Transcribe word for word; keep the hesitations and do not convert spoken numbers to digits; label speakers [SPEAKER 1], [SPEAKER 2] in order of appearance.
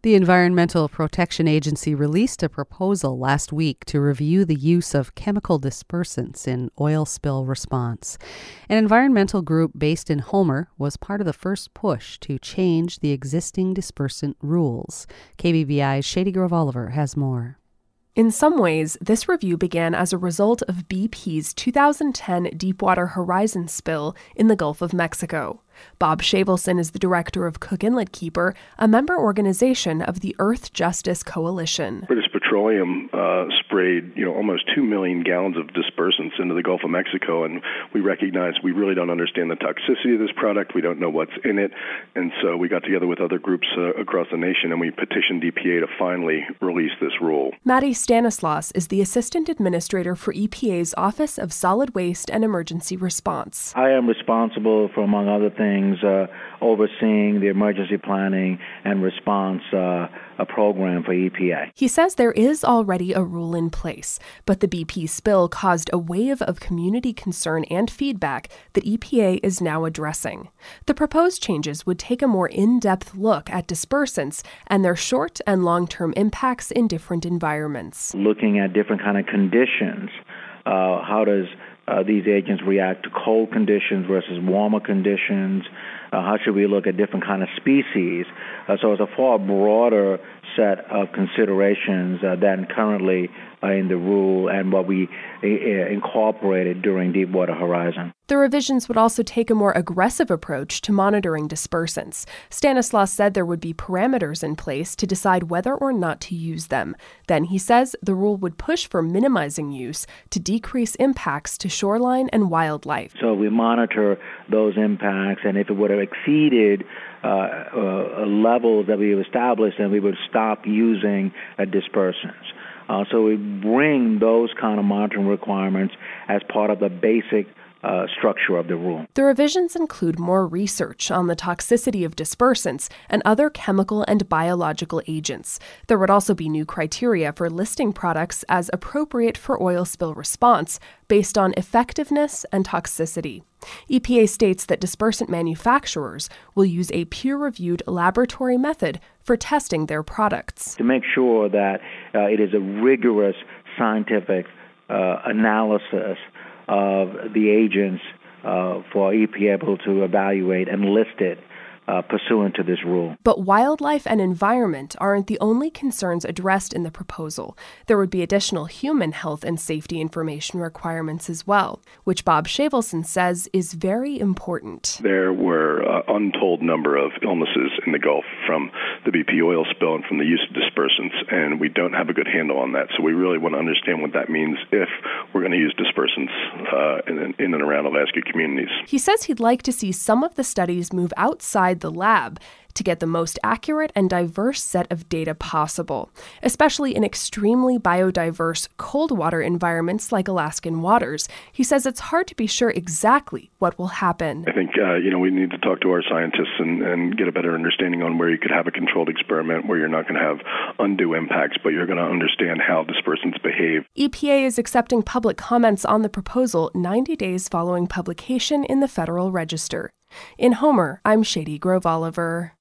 [SPEAKER 1] The Environmental Protection Agency released a proposal last week to review the use of chemical dispersants in oil spill response. An environmental group based in Homer was part of the first push to change the existing dispersant rules. K B V I's Shady Grove Oliver has more.
[SPEAKER 2] In some ways, this review began as a result of B P's two thousand ten Deepwater Horizon spill in the Gulf of Mexico. Bob Shavelson is the director of Cook Inlet Keeper, a member organization of the Earth Justice Coalition.
[SPEAKER 3] British Petroleum uh, sprayed, you know, almost two million gallons of dispersants into the Gulf of Mexico, and we recognize we really don't understand the toxicity of this product. We don't know what's in it, and so we got together with other groups uh, across the nation, and we petitioned E P A to finally release this rule.
[SPEAKER 2] Maddie Stanislaus is the assistant administrator for E P A's Office of Solid Waste and Emergency Response.
[SPEAKER 4] I am responsible for, among other things, Uh, overseeing the emergency planning and response uh, a program for E P A.
[SPEAKER 2] He says there is already a rule in place, but the B P spill caused a wave of community concern and feedback that E P A is now addressing. The proposed changes would take a more in-depth look at dispersants and their short and long-term impacts in different environments.
[SPEAKER 4] Looking at different kind of conditions, uh, how does Uh, these agents react to cold conditions versus warmer conditions? Uh, how should we look at different kind of species? Uh, so it's a far broader set of considerations uh, than currently uh, in the rule and what we uh, incorporated during Deepwater Horizon.
[SPEAKER 2] The revisions would also take a more aggressive approach to monitoring dispersants. Stanislaus said there would be parameters in place to decide whether or not to use them. Then he says the rule would push for minimizing use to decrease impacts to shoreline and wildlife.
[SPEAKER 4] So we monitor those impacts, and if it would have exceeded uh, uh, levels that we have established, then we would stop using uh, dispersants. Uh, so we bring those kind of monitoring requirements as part of the basic Uh, structure of the rule.
[SPEAKER 2] The revisions include more research on the toxicity of dispersants and other chemical and biological agents. There would also be new criteria for listing products as appropriate for oil spill response based on effectiveness and toxicity. E P A states that dispersant manufacturers will use a peer-reviewed laboratory method for testing their products.
[SPEAKER 4] To make sure that uh, it is a rigorous scientific uh, analysis of the agents uh, for E P A able to evaluate and list it uh, pursuant to this rule.
[SPEAKER 2] But wildlife and environment aren't the only concerns addressed in the proposal. There would be additional human health and safety information requirements as well, which Bob Shavelson says is very important.
[SPEAKER 3] There were an untold number of illnesses in the Gulf from the B P oil spill and from the use of dispersants, and we don't have a good handle on that. So we really want to understand what that means if we're going to use dispersants uh, in, in and around Alaska communities.
[SPEAKER 2] He says he'd like to see some of the studies move outside the lab to get the most accurate and diverse set of data possible, especially in extremely biodiverse cold water environments like Alaskan waters. He says it's hard to be sure exactly what will happen.
[SPEAKER 3] I think, uh, you know, we need to talk to our scientists and, and get a better understanding on where you could have a controlled experiment where you're not going to have undue impacts, but you're going to understand how dispersants behave.
[SPEAKER 2] E P A is accepting public comments on the proposal ninety days following publication in the Federal Register. In Homer, I'm Shady Grove Oliver.